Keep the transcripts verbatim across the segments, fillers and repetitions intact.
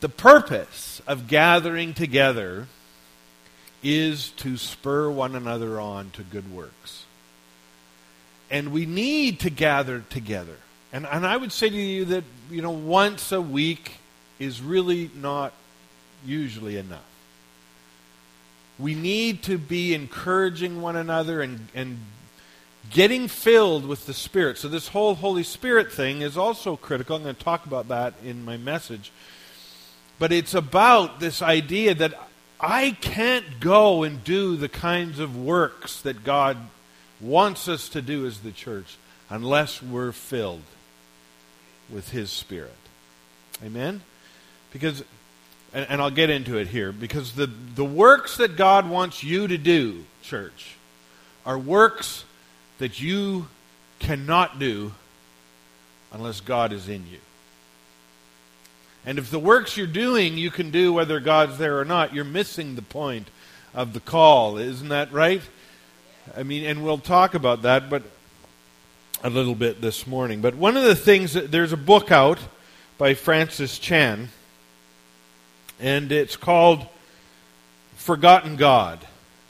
the purpose of gathering together is to spur one another on to good works. And we need to gather together. And, and I would say to you that, you know, once a week is really not usually enough. We need to be encouraging one another and, and getting filled with the Spirit. So this whole Holy Spirit thing is also critical. I'm going to talk about that in my message. But it's about this idea that I can't go and do the kinds of works that God wants us to do as the church unless we're filled with His Spirit. Amen? Because, and, and I'll get into it here, because the, the works that God wants you to do, church, are works that you cannot do unless God is in you. And if the works you're doing you can do whether God's there or not, you're missing the point of the call. Isn't that right? I mean, and we'll talk about that but a little bit this morning. But one of the things, there's a book out by Francis Chan, and it's called Forgotten God.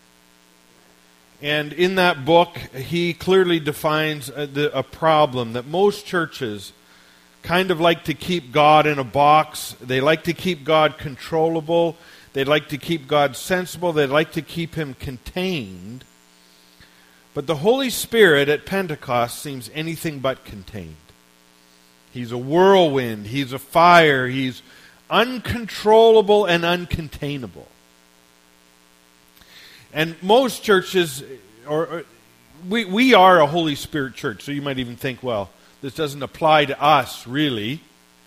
And in that book, he clearly defines a, the, a problem that most churches kind of like to keep God in a box. They like to keep God controllable. They like to keep God sensible. They like to keep Him contained. But the Holy Spirit at Pentecost seems anything but contained. He's a whirlwind. He's a fire. He's uncontrollable and uncontainable. And most churches, or, or we we are a Holy Spirit church, so you might even think, well, this doesn't apply to us, really.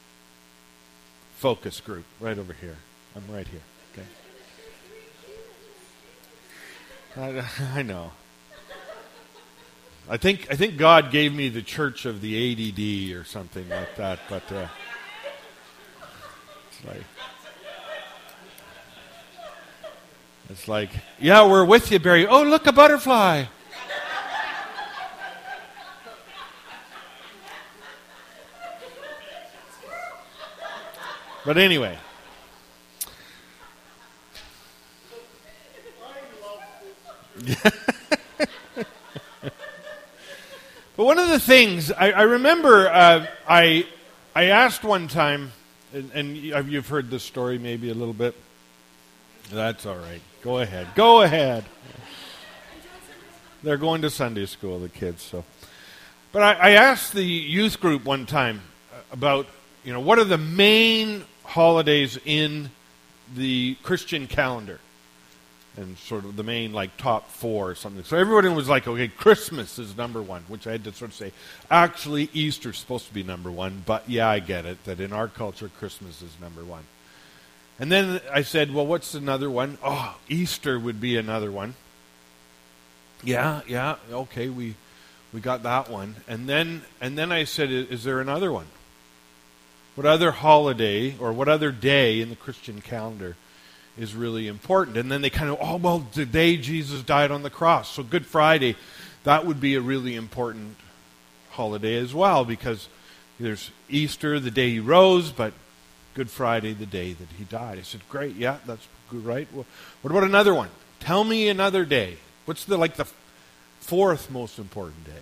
Focus group, right over here. I'm right here. Okay. I, I know. I think I think God gave me the church of the A D D or something like that, but uh, it's like it's like, yeah, we're with you, Barry. Oh, look, a butterfly. But anyway. But one of the things, I, I remember uh, I I asked one time, and, and you've heard this story maybe a little bit. That's all right. Go ahead. Go ahead. They're going to Sunday school, the kids. So, But I, I asked the youth group one time about, you know, what are the main holidays in the Christian calendar? And sort of the main, like, top four or something. So everybody was like, okay, Christmas is number one, which I had to sort of say, actually, Easter's supposed to be number one, but yeah, I get it, that in our culture, Christmas is number one. And then I said, well, what's another one? Oh, Easter would be another one. Yeah, yeah, okay, we we got that one. And then and then I said, is there another one? What other holiday or what other day in the Christian calendar is really important? And then they kind of, oh, well, the day Jesus died on the cross. So Good Friday, that would be a really important holiday as well, because there's Easter, the day He rose, but Good Friday, the day that He died. I said, great, yeah, that's good, right? Well, what about another one? Tell me another day. What's the, like, the fourth most important day?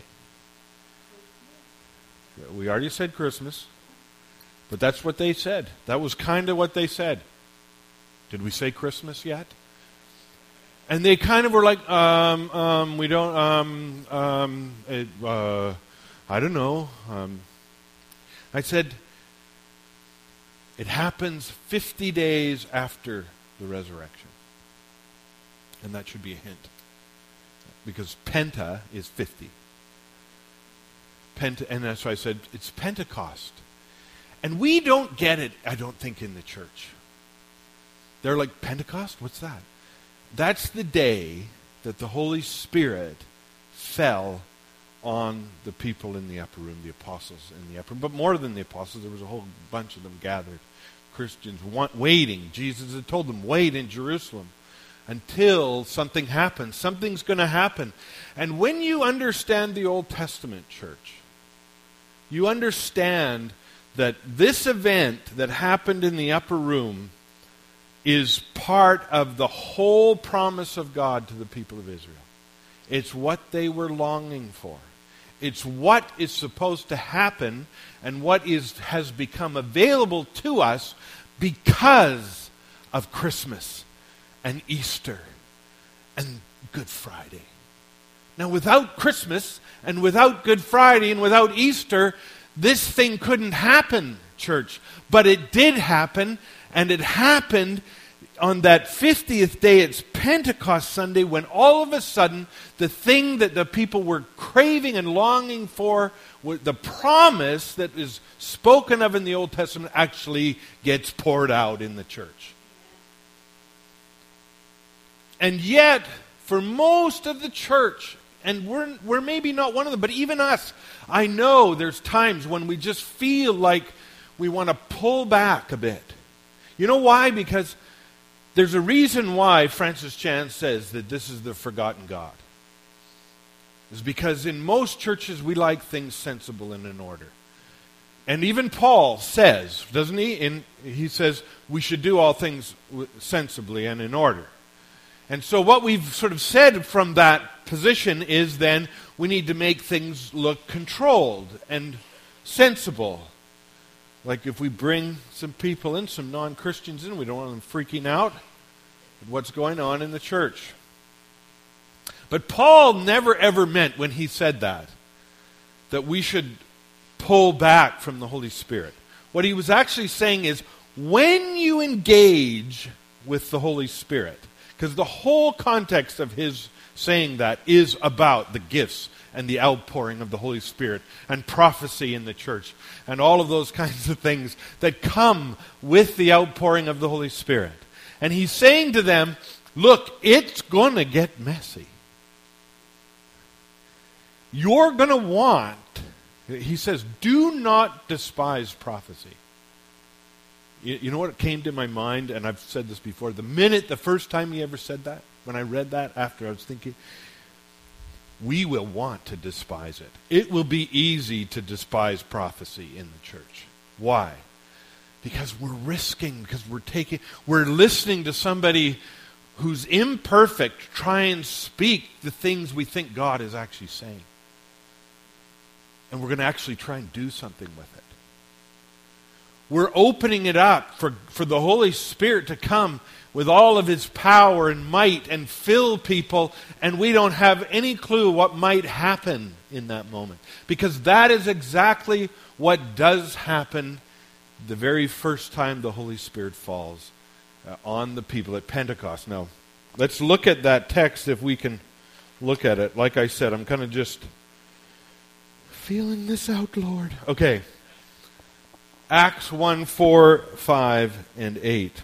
We already said Christmas, but that's what they said. That was kind of what they said. Did we say Christmas yet? And they kind of were like, um, um, we don't, um, um, it, uh, I don't know. Um, I said, it happens fifty days after the resurrection. And that should be a hint. Because Penta is fifty. Penta, and that's why I said, it's Pentecost. And we don't get it, I don't think, in the church. They're like, Pentecost? What's that? That's the day that the Holy Spirit fell on the people in the upper room, the apostles in the upper room. But more than the apostles, there was a whole bunch of them gathered. Christians want, waiting. Jesus had told them, wait in Jerusalem until something happens. Something's going to happen. And when you understand the Old Testament, church, you understand that this event that happened in the upper room is part of the whole promise of God to the people of Israel. It's what they were longing for. It's what is supposed to happen and what is has become available to us because of Christmas and Easter and Good Friday. Now, without Christmas and without Good Friday and without Easter, this thing couldn't happen, church. But it did happen, and it happened on that fiftieth day. It's Pentecost Sunday, when all of a sudden the thing that the people were craving and longing for, the promise that is spoken of in the Old Testament, actually gets poured out in the church. And yet, for most of the church, and we're, we're maybe not one of them, but even us, I know there's times when we just feel like we want to pull back a bit. You know why? Because there's a reason why Francis Chan says that this is the forgotten God. It's because in most churches we like things sensible and in order. And even Paul says, doesn't he? In, he says we should do all things sensibly and in order. And so what we've sort of said from that position is then we need to make things look controlled and sensible. Like if we bring some people in, some non-Christians in, we don't want them freaking out at what's going on in the church. But Paul never ever meant when he said that, that we should pull back from the Holy Spirit. What he was actually saying is, when you engage with the Holy Spirit, because the whole context of his saying that is about the gifts and the outpouring of the Holy Spirit and prophecy in the church and all of those kinds of things that come with the outpouring of the Holy Spirit. And he's saying to them, look, it's going to get messy. You're going to want, he says, do not despise prophecy. You, you know what came to my mind, and I've said this before, the minute, the first time he ever said that, when I read that after, I was thinking, we will want to despise it. It will be easy to despise prophecy in the church. Why? Because we're risking, because we're taking, we're listening to somebody who's imperfect try and speak the things we think God is actually saying. And we're going to actually try and do something with it. We're opening it up for, for the Holy Spirit to come with all of His power and might and fill people, and we don't have any clue what might happen in that moment. Because that is exactly what does happen the very first time the Holy Spirit falls uh, on the people at Pentecost. Now, let's look at that text if we can look at it. Like I said, I'm kind of just feeling this out, Lord. Okay. Acts one, four, five, and eight.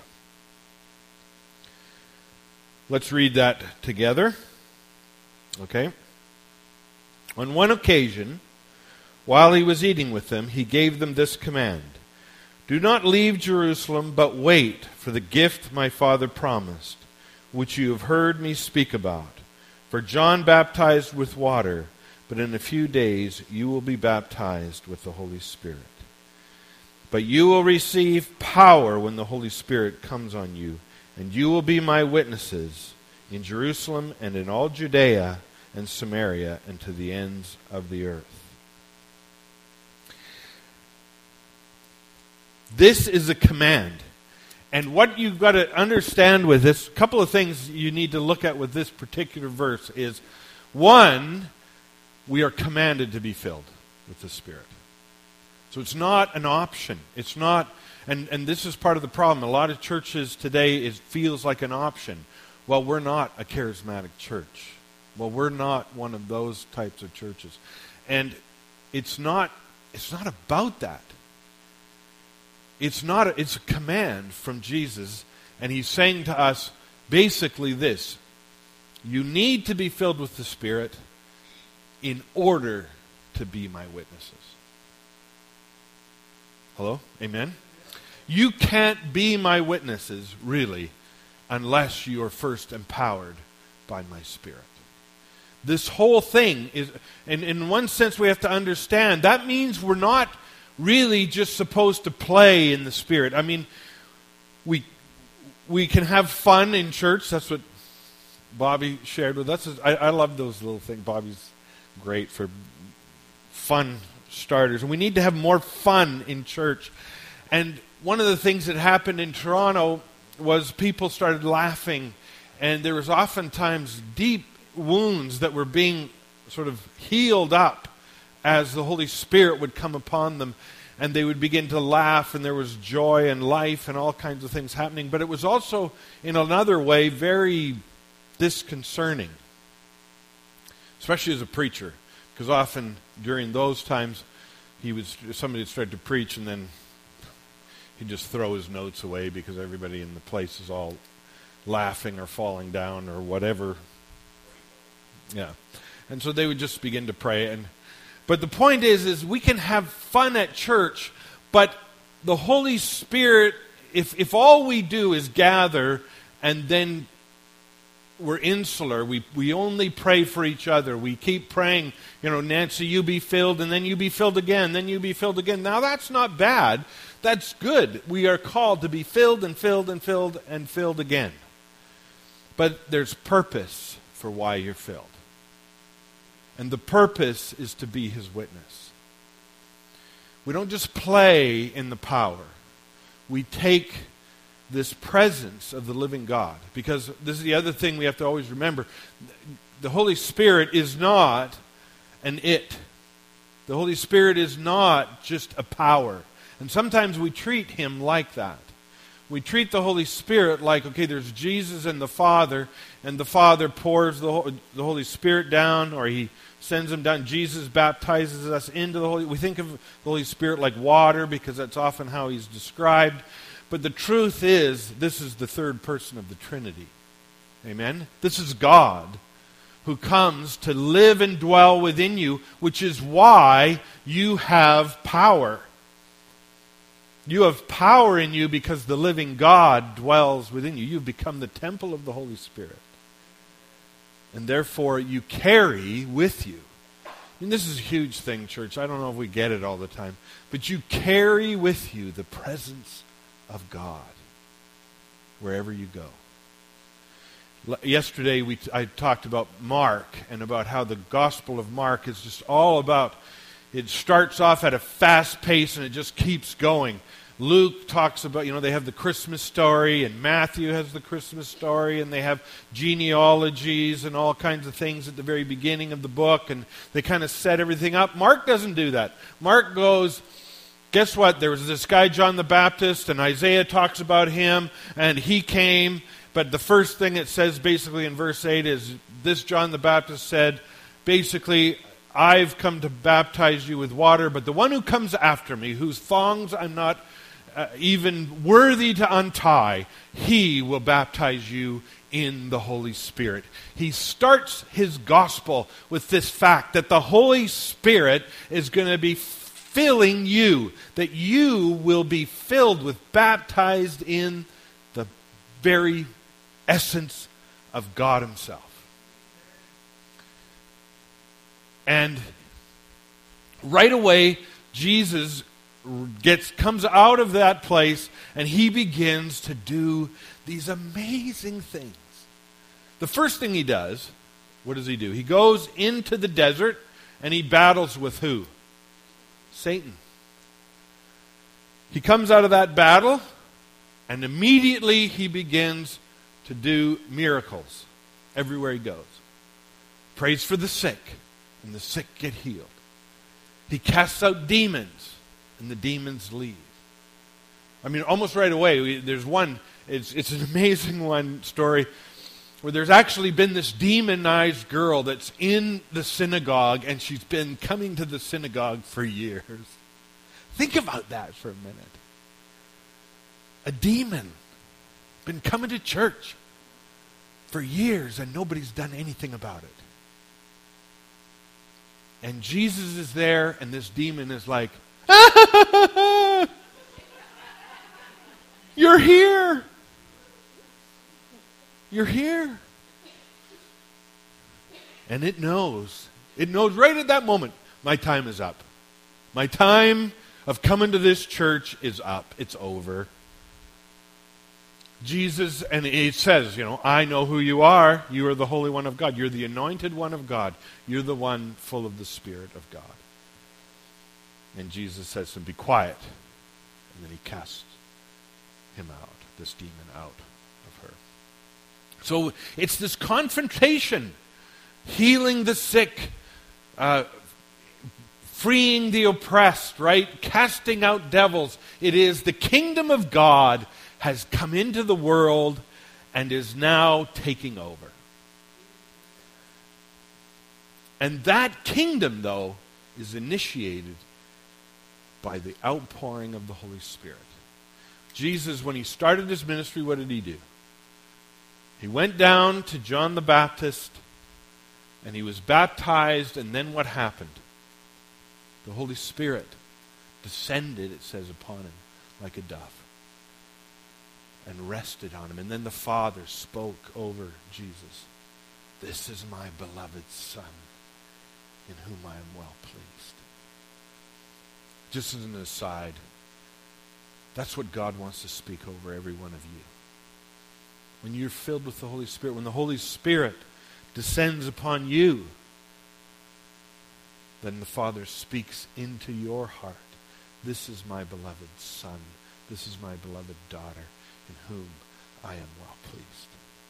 Let's read that together. Okay. On one occasion, while he was eating with them, he gave them this command: do not leave Jerusalem, but wait for the gift my Father promised, which you have heard me speak about. For John baptized with water, but in a few days you will be baptized with the Holy Spirit. But you will receive power when the Holy Spirit comes on you, and you will be my witnesses in Jerusalem and in all Judea and Samaria and to the ends of the earth. This is a command. And what you've got to understand with this, a couple of things you need to look at with this particular verse is, one, we are commanded to be filled with the Spirit. So it's not an option. It's not, and, and this is part of the problem. A lot of churches today, it feels like an option. Well, we're not a charismatic church. Well, we're not one of those types of churches. And it's not, it's not about that. It's not, a, it's a command from Jesus, and He's saying to us basically this: you need to be filled with the Spirit in order to be my witnesses. Hello? Amen? You can't be my witnesses, really, unless you are first empowered by my Spirit. This whole thing is, and in one sense we have to understand, that means we're not, really just supposed to play in the Spirit. I mean, we we can have fun in church. That's what Bobby shared with us. I, I love those little things. Bobby's great for fun starters. And we need to have more fun in church. And one of the things that happened in Toronto was people started laughing, and there was oftentimes deep wounds that were being sort of healed up as the Holy Spirit would come upon them, and they would begin to laugh, and there was joy and life and all kinds of things happening. But it was also, in another way, very disconcerting, especially as a preacher, because often during those times, he was somebody would start to preach, and then he'd just throw his notes away because everybody in the place is all laughing or falling down or whatever. Yeah. And so they would just begin to pray. And but the point is, is we can have fun at church, but the Holy Spirit, if if all we do is gather and then we're insular, we, we only pray for each other, we keep praying, you know, Nancy, you be filled, and then you be filled again, then you be filled again. Now that's not bad. That's good. We are called to be filled and filled and filled and filled again. But there's purpose for why you're filled. And the purpose is to be His witness. We don't just play in the power. We take this presence of the living God. Because this is the other thing we have to always remember. The Holy Spirit is not an it. The Holy Spirit is not just a power. And sometimes we treat Him like that. We treat the Holy Spirit like, okay, there's Jesus and the Father, and the Father pours the, the Holy Spirit down, or He sends Him down. Jesus baptizes us into the Holy. We think of the Holy Spirit like water because that's often how He's described. But the truth is, this is the third person of the Trinity. Amen? This is God who comes to live and dwell within you, which is why you have power. You have power in you because the living God dwells within you. You've become the temple of the Holy Spirit. And therefore, you carry with you. And this is a huge thing, church. I don't know if we get it all the time. But you carry with you the presence of God wherever you go. Yesterday, we I talked about Mark and about how the Gospel of Mark is just all about, it starts off at a fast pace and it just keeps going. Luke talks about, you know, they have the Christmas story, and Matthew has the Christmas story, and they have genealogies and all kinds of things at the very beginning of the book, and they kind of set everything up. Mark doesn't do that. Mark goes, guess what? There was this guy, John the Baptist, and Isaiah talks about him, and he came, but the first thing it says basically in verse eight is, this John the Baptist said, basically, I've come to baptize you with water, but the one who comes after me, whose thongs I'm not Uh, even worthy to untie, He will baptize you in the Holy Spirit. He starts his gospel with this fact that the Holy Spirit is going to be filling you, that you will be filled with, baptized in the very essence of God Himself. And right away, Jesus gets comes out of that place, and He begins to do these amazing things. The first thing He does, what does He do? He goes into the desert and He battles with who? Satan. He comes out of that battle, and immediately He begins to do miracles everywhere He goes. Prays for the sick, and the sick get healed. He casts out demons, and the demons leave. I mean, almost right away, we, there's one, it's, it's an amazing one story, where there's actually been this demonized girl that's in the synagogue, and she's been coming to the synagogue for years. Think about that for a minute. A demon, been coming to church for years, and nobody's done anything about it. And Jesus is there, and this demon is like, you're here. You're here. And it knows. It knows right at that moment, my time is up. My time of coming to this church is up. It's over. Jesus, and it says, you know, I know who you are. You are the Holy One of God. You're the anointed one of God. You're the one full of the Spirit of God. And Jesus says to him, be quiet. And then he casts him out, this demon out of her. So it's this confrontation, healing the sick, uh, freeing the oppressed, right? Casting out devils. It is the kingdom of God has come into the world and is now taking over. And that kingdom, though, is initiated by the outpouring of the Holy Spirit. Jesus, when he started his ministry, what did he do? He went down to John the Baptist, and he was baptized, and then what happened? The Holy Spirit descended, it says, upon him like a dove and rested on him. And then the Father spoke over Jesus. This is my beloved Son, in whom I am well pleased. Just as an aside, that's what God wants to speak over every one of you. When you're filled with the Holy Spirit, when the Holy Spirit descends upon you, then the Father speaks into your heart. This is my beloved Son. This is my beloved daughter, in whom I am well pleased.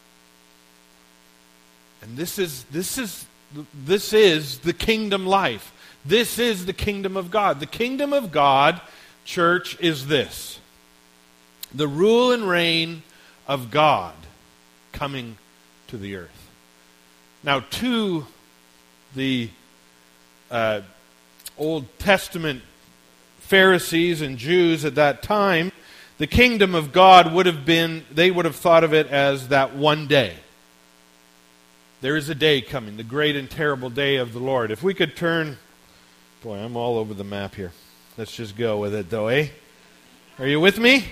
And this is this is this is the kingdom life. This is the kingdom of God. The kingdom of God, church, is this: the rule and reign of God coming to the earth. Now, to the uh, Old Testament Pharisees and Jews at that time, the kingdom of God would have been, they would have thought of it as that one day. There is a day coming, the great and terrible day of the Lord. If we could turn, boy, I'm all over the map here. Let's just go with it though, eh? Are you with me?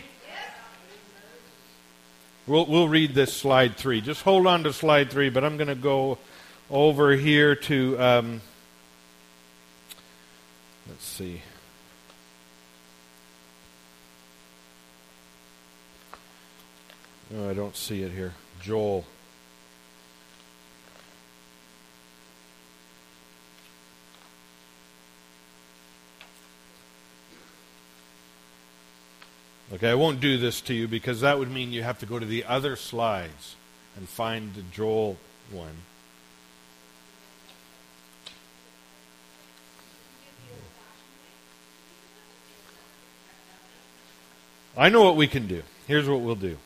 We'll, we'll read this slide three. Just hold on to slide three, but I'm going to go over here to, um, let's see. Oh, I don't see it here. Joel. Okay, I won't do this to you because that would mean you have to go to the other slides and find the Joel one. I know what we can do. Here's what we'll do.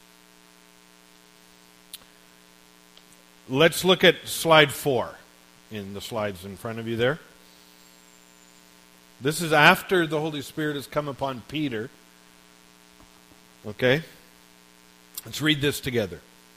Let's look at slide four in the slides in front of you there. This is after the Holy Spirit has come upon Peter. Okay? Let's read this together.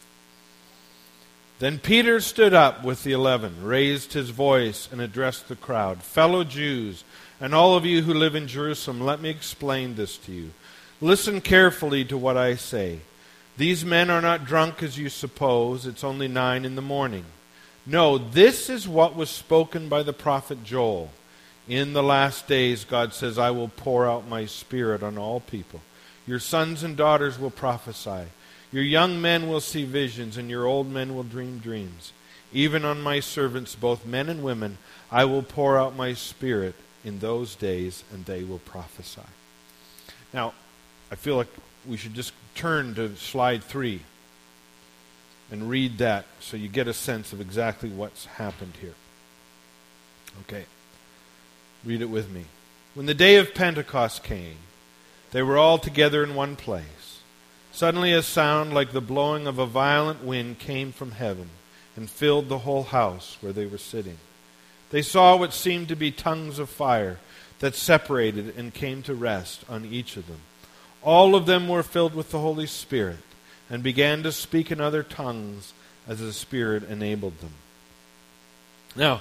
Then Peter stood up with the eleven, raised his voice, and addressed the crowd. Fellow Jews, and all of you who live in Jerusalem, let me explain this to you. Listen carefully to what I say. These men are not drunk as you suppose. It's only nine in the morning. No, this is what was spoken by the prophet Joel. In the last days, God says, I will pour out my Spirit on all people. Your sons and daughters will prophesy. Your young men will see visions, and your old men will dream dreams. Even on my servants, both men and women, I will pour out my Spirit in those days, and they will prophesy. Now, I feel like we should just turn to slide three and read that so you get a sense of exactly what's happened here. Okay. Read it with me. When the day of Pentecost came, they were all together in one place. Suddenly a sound like the blowing of a violent wind came from heaven and filled the whole house where they were sitting. They saw what seemed to be tongues of fire that separated and came to rest on each of them. All of them were filled with the Holy Spirit and began to speak in other tongues as the Spirit enabled them. Now,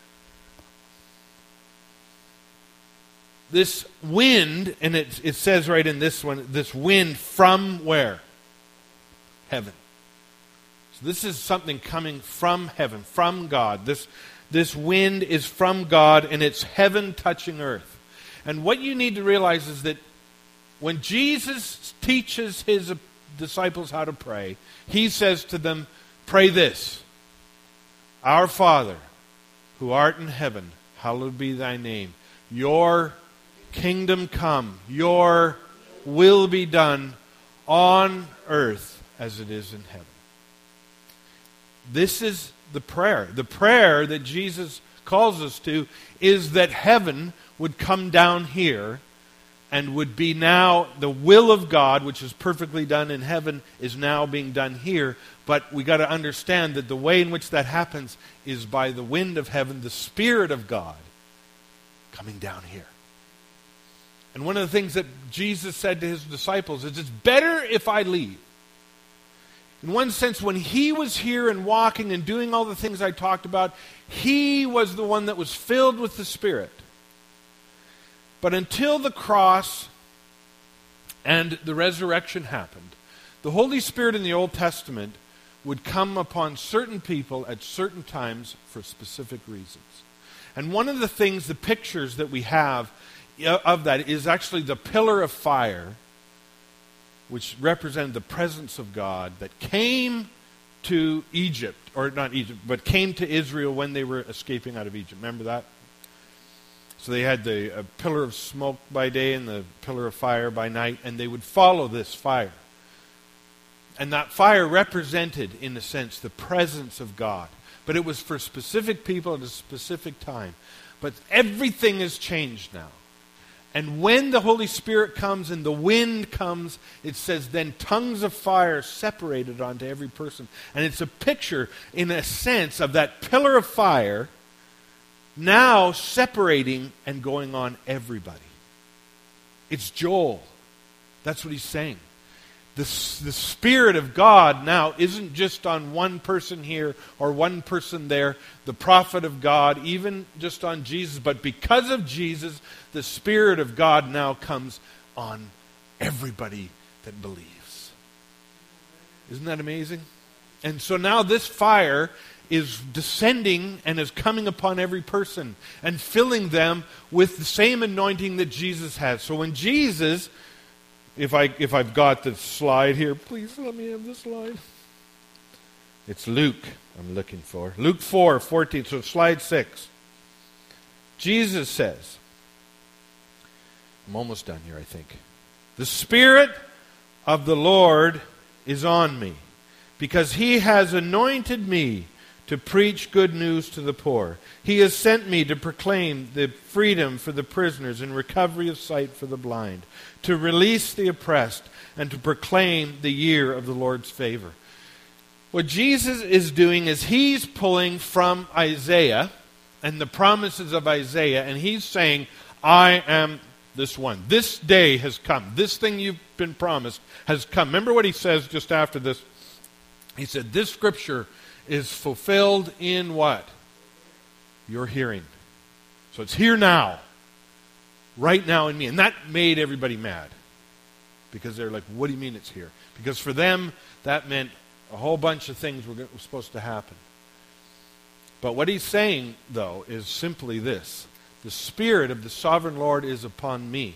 this wind, and it, it says right in this one, this wind from where? Heaven. So this is something coming from heaven, from God. This, this wind is from God, and it's heaven touching earth. And what you need to realize is that when Jesus teaches his disciples how to pray, he says to them, pray this: Our Father, who art in heaven, hallowed be thy name. Your kingdom come, your will be done on earth as it is in heaven. This is the prayer. The prayer that Jesus calls us to is that heaven would come down here and would be now the will of God, which is perfectly done in heaven, is now being done here. But we got to understand that the way in which that happens is by the wind of heaven, the Spirit of God, coming down here. And one of the things that Jesus said to his disciples is, it's better if I leave. In one sense, when he was here and walking and doing all the things I talked about, he was the one that was filled with the Spirit. But until the cross and the resurrection happened, the Holy Spirit in the Old Testament would come upon certain people at certain times for specific reasons. And one of the things, the pictures that we have of that is actually the pillar of fire, which represented the presence of God that came to Egypt, or not Egypt, but came to Israel when they were escaping out of Egypt. Remember that? So they had the uh, pillar of smoke by day and the pillar of fire by night, and they would follow this fire. And that fire represented, in a sense, the presence of God. But it was for specific people at a specific time. But everything has changed now. And when the Holy Spirit comes and the wind comes, it says, then tongues of fire separated onto every person. And it's a picture, in a sense, of that pillar of fire now separating and going on everybody. It's Joel. That's what he's saying. The, the Spirit of God now isn't just on one person here or one person there, the prophet of God, even just on Jesus, but because of Jesus, the Spirit of God now comes on everybody that believes. Isn't that amazing? And so now this fire is descending and is coming upon every person and filling them with the same anointing that Jesus has. So when Jesus, if I if I've got the slide here, please let me have the slide. It's Luke I'm looking for. Luke four fourteen, so slide six. Jesus says, I'm almost done here, I think. The Spirit of the Lord is on me, because he has anointed me to preach good news to the poor. He has sent me to proclaim the freedom for the prisoners and recovery of sight for the blind, to release the oppressed, and to proclaim the year of the Lord's favor. What Jesus is doing is he's pulling from Isaiah and the promises of Isaiah, and he's saying, I am this one. This day has come. This thing you've been promised has come. Remember what he says just after this? He said, this scripture is fulfilled in what? Your hearing. So it's here now. Right now in me. And that made everybody mad. Because they're like, what do you mean it's here? Because for them, that meant a whole bunch of things were supposed to happen. But what he's saying, though, is simply this. The Spirit of the Sovereign Lord is upon me.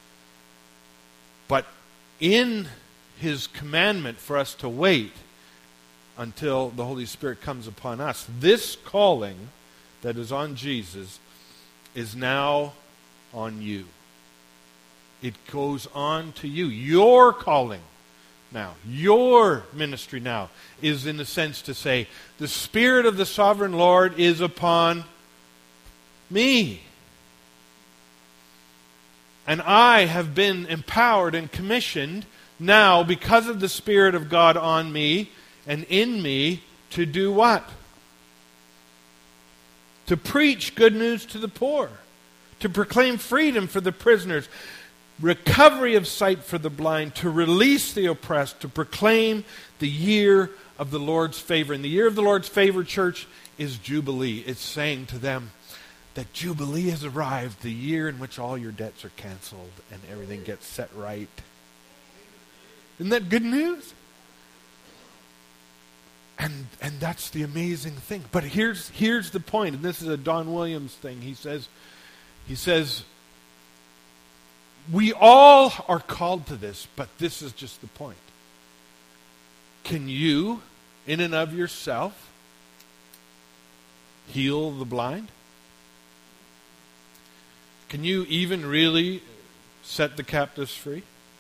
But in his commandment for us to wait until the Holy Spirit comes upon us, this calling that is on Jesus is now on you. It goes on to you. Your calling now, your ministry now is in a sense to say, the Spirit of the Sovereign Lord is upon me. And I have been empowered and commissioned now because of the Spirit of God on me and in me to do what? To preach good news to the poor. To proclaim freedom for the prisoners. Recovery of sight for the blind. To release the oppressed. To proclaim the year of the Lord's favor. And the year of the Lord's favor, church, is Jubilee. It's saying to them that Jubilee has arrived. The year in which all your debts are canceled and everything gets set right. Isn't that good news? And and that's the amazing thing. But here's here's the point, and this is a Don Williams thing. He says, he says, we all are called to this, but this is just the point. Can you, in and of yourself, heal the blind? Can you even really set the captives free?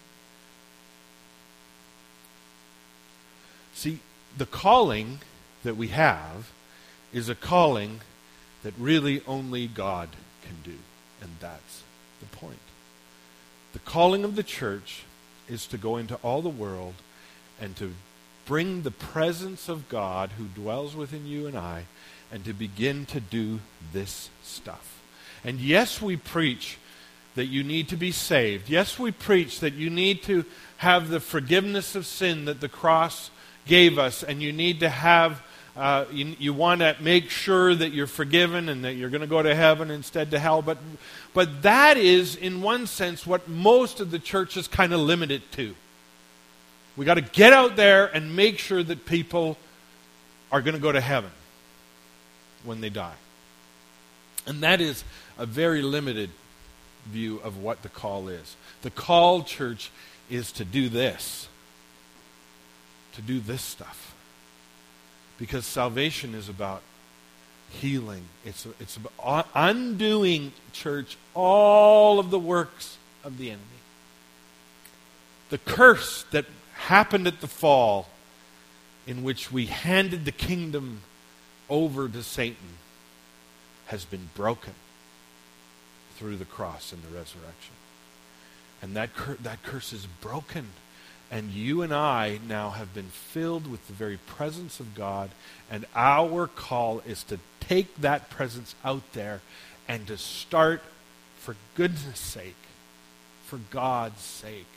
See, the calling that we have is a calling that really only God can do. And that's the point. The calling of the church is to go into all the world and to bring the presence of God who dwells within you and I, and to begin to do this stuff. And yes, we preach that you need to be saved. Yes, we preach that you need to have the forgiveness of sin that the cross gave us, and you need to have, uh, you, you want to make sure that you're forgiven and that you're going to go to heaven instead to hell. But, but that is, in one sense, what most of the church is kind of limited to. We got to get out there and make sure that people are going to go to heaven when they die. And that is a very limited view of what the call is. The call, church, is to do this. To do this stuff. Because salvation is about healing. It's, it's about undoing, church, all of the works of the enemy. The curse that happened at the fall, in which we handed the kingdom over to Satan, has been broken through the cross and the resurrection. And that cur- that curse is broken. And you and I now have been filled with the very presence of God, and our call is to take that presence out there and to start, for goodness sake, for God's sake,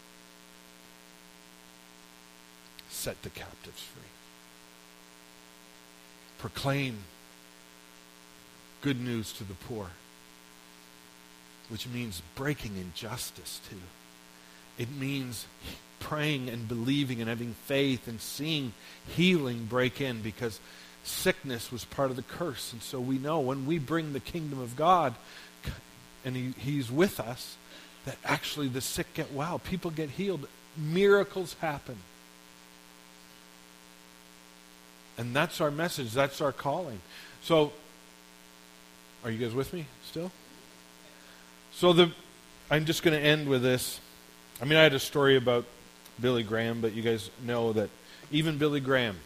set the captives free. Proclaim good news to the poor, which means breaking injustice too. It means praying and believing and having faith and seeing healing break in, because sickness was part of the curse. And so we know when we bring the kingdom of God and he, He's with us, that actually the sick get well. People get healed. Miracles happen. And that's our message. That's our calling. So, are you guys with me still? So the, I'm just going to end with this. I mean, I had a story about Billy Graham, but you guys know that even Billy Graham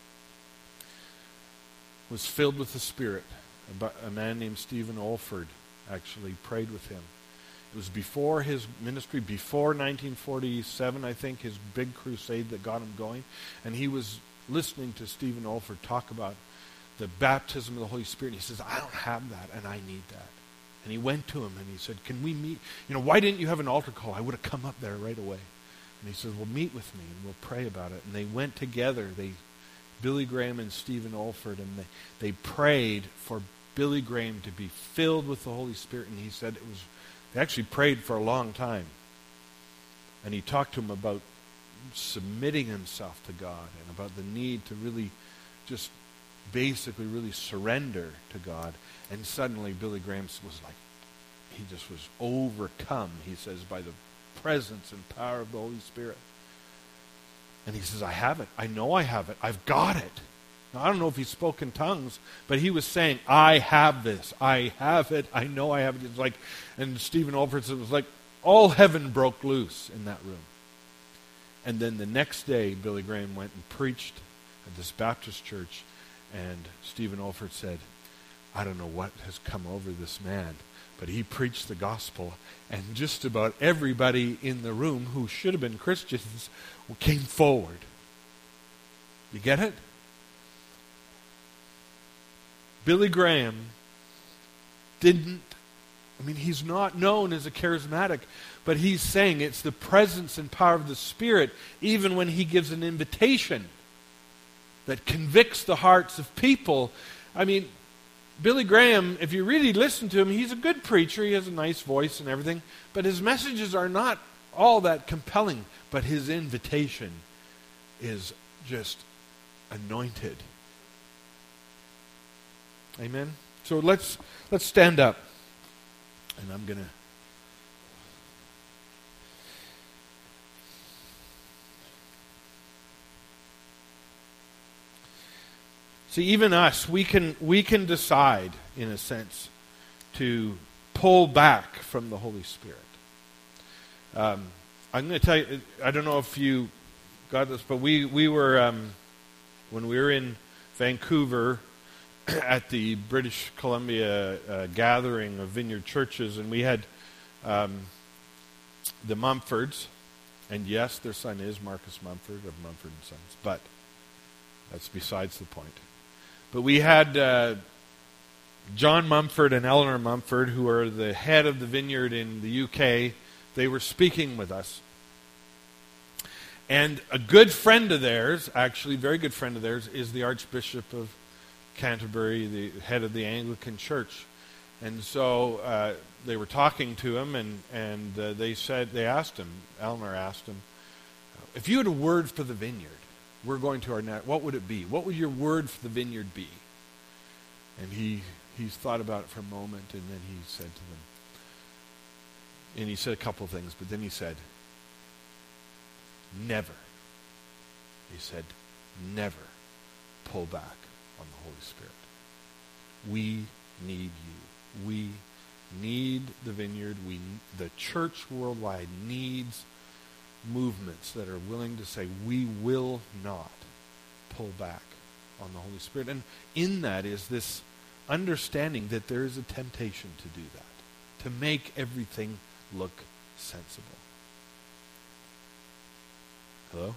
was filled with the Spirit. A man named Stephen Olford actually prayed with him. It was before his ministry, before nineteen forty-seven, I think, his big crusade that got him going. And he was listening to Stephen Olford talk about the baptism of the Holy Spirit. And he says, I don't have that, and I need that. And he went to him and he said, can we meet? You know, why didn't you have an altar call? I would have come up there right away. And he says, well, meet with me and we'll pray about it. And they went together, they, Billy Graham and Stephen Olford, and they, they prayed for Billy Graham to be filled with the Holy Spirit. And he said it was, they actually prayed for a long time. And he talked to him about submitting himself to God and about the need to really just basically really surrender to God. And suddenly Billy Graham was like, he just was overcome, he says, by the presence and power of the Holy Spirit. And he says, I have it. I know I have it. I've got it. Now, I don't know if he spoke in tongues, but he was saying, I have this. I have it. I know I have it. It's like, and Stephen Olford said, it was like all heaven broke loose in that room. And then the next day, Billy Graham went and preached at this Baptist church, and Stephen Olford said, I don't know what has come over this man, but he preached the gospel, and just about everybody in the room who should have been Christians came forward. You get it? Billy Graham didn't, I mean, he's not known as a charismatic, but he's saying it's the presence and power of the Spirit, even when he gives an invitation that convicts the hearts of people. I mean, Billy Graham, if you really listen to him, he's a good preacher. He has a nice voice and everything, but his messages are not all that compelling. But his invitation is just anointed. Amen? So let's let's stand up. And I'm going to See, even us, we can we can decide, in a sense, to pull back from the Holy Spirit. Um, I'm going to tell you, I don't know if you got this, but we, we were, um, when we were in Vancouver at the British Columbia uh, gathering of Vineyard Churches, and we had um, the Mumfords, and yes, their son is Marcus Mumford of Mumford and Sons, but that's besides the point. But we had uh, John Mumford and Eleanor Mumford, who are the head of the vineyard in the U K. They were speaking with us. And a good friend of theirs, actually a very good friend of theirs, is the Archbishop of Canterbury, the head of the Anglican Church. And so uh, they were talking to him, and, and uh, they said, they asked him, Eleanor asked him, if you had a word for the vineyard, we're going to our net, what would it be? What would your word for the vineyard be? And he he's thought about it for a moment, and then he said to them, and he said a couple of things, but then he said, never. He said, never pull back on the Holy Spirit. We need you. We need the vineyard. We, the church worldwide needs movements that are willing to say, we will not pull back on the Holy Spirit. And in that is this understanding that there is a temptation to do that, to make everything look sensible. Hello?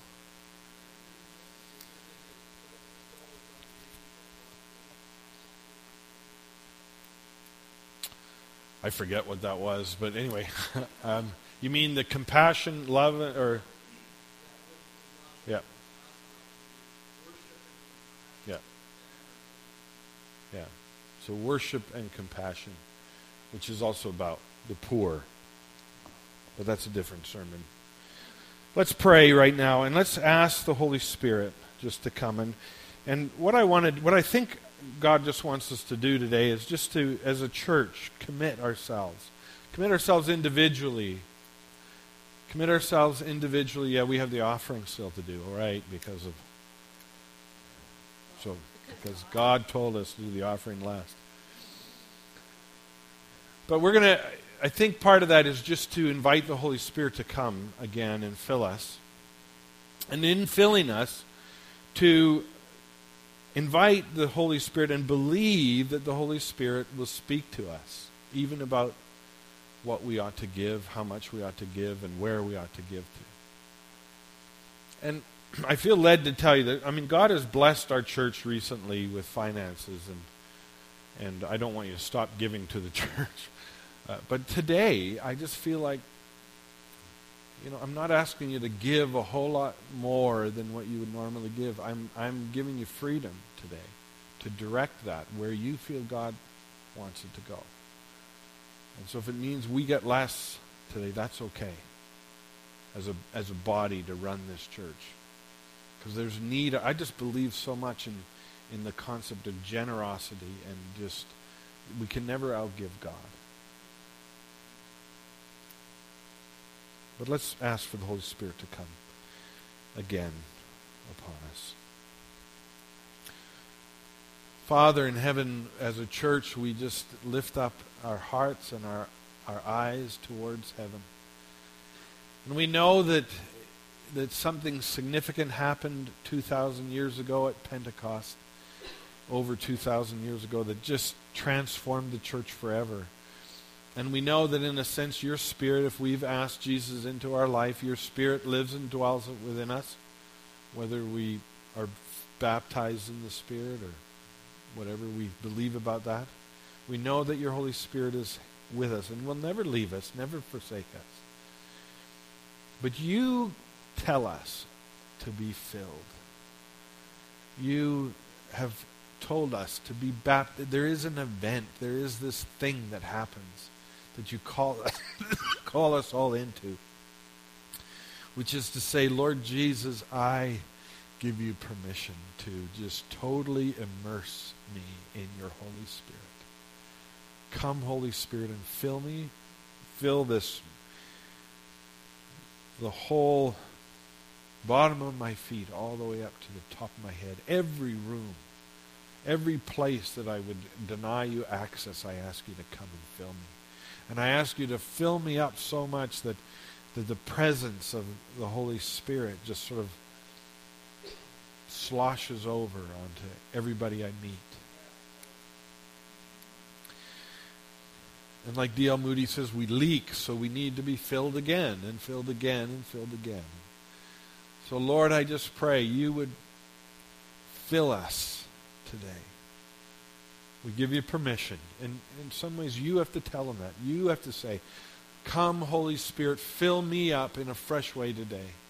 I forget what that was, but anyway, um, you mean the compassion, love, or yeah, yeah, yeah. So worship and compassion, which is also about the poor, but that's a different sermon. Let's pray right now, and let's ask the Holy Spirit just to come. And, and what I wanted, what I think God just wants us to do today is just to, as a church, commit ourselves. Commit ourselves individually. Commit ourselves individually. Yeah, we have the offering still to do, all right, because of, so, because God told us to do the offering last. But we're going to, I think part of that is just to invite the Holy Spirit to come again and fill us. And in filling us, to invite the Holy Spirit and believe that the Holy Spirit will speak to us, even about what we ought to give, how much we ought to give, and where we ought to give to. And I feel led to tell you that, I mean, God has blessed our church recently with finances, and and I don't want you to stop giving to the church. Uh, but today, I just feel like, you know, I'm not asking you to give a whole lot more than what you would normally give. I'm I'm giving you freedom today to direct that where you feel God wants it to go. And so if it means we get less today, that's okay as a as a body to run this church. Because there's need. I just believe so much in, in the concept of generosity, and just, we can never outgive God. But let's ask for the Holy Spirit to come again upon us. Father in heaven, as a church, we just lift up our hearts and our, our eyes towards heaven. And we know that, that something significant happened two thousand years ago at Pentecost, over two thousand years ago, that just transformed the church forever. And we know that in a sense your Spirit, if we've asked Jesus into our life, your Spirit lives and dwells within us, whether we are baptized in the Spirit or whatever we believe about that. We know that your Holy Spirit is with us and will never leave us, never forsake us. But you tell us to be filled. You have told us to be baptized. There is an event, there is this thing that happens that you call call us all into, which is to say, Lord Jesus, I give you permission to just totally immerse me in your Holy Spirit. Come, Holy Spirit, and fill me, fill this, the whole bottom of my feet all the way up to the top of my head, every room Every place that I would deny you access, I ask you to come and fill me. And I ask you to fill me up so much that, that the presence of the Holy Spirit just sort of sloshes over onto everybody I meet. And like D L Moody says, we leak, so we need to be filled again and filled again and filled again. So Lord, I just pray you would fill us today. We give you permission. And in some ways, you have to tell them that. You have to say, come, Holy Spirit, fill me up in a fresh way today.